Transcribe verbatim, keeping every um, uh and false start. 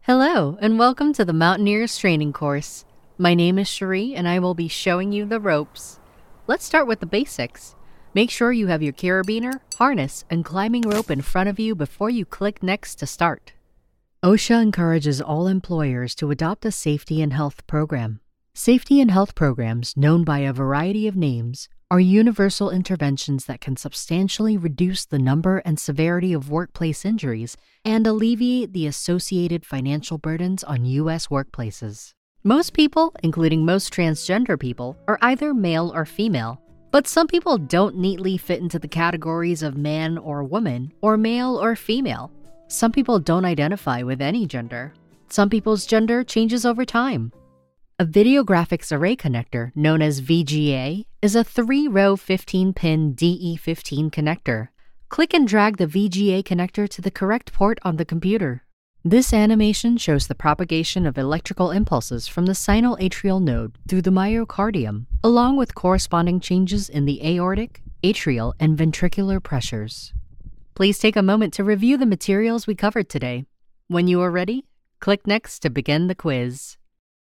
Hello, and welcome to the Mountaineers Training Course. My name is Cherie, and I will be showing you the ropes. Let's start with the basics. Make sure you have your carabiner, harness, and climbing rope in front of you before you click Next to start. OSHA encourages all employers to adopt a safety and health program. Safety and health programs, known by a variety of names, are universal interventions that can substantially reduce the number and severity of workplace injuries and alleviate the associated financial burdens on U S workplaces. Most people, including most transgender people, are either male or female, but some people don't neatly fit into the categories of man or woman or male or female. Some people don't identify with any gender. Some people's gender changes over time. A video graphics array connector, known as V G A, is a three-row fifteen-pin D E fifteen connector. Click and drag the V G A connector to the correct port on the computer. This animation shows the propagation of electrical impulses from the sinoatrial node through the myocardium, along with corresponding changes in the aortic, atrial, and ventricular pressures. Please take a moment to review the materials we covered today. When you are ready, click Next to begin the quiz.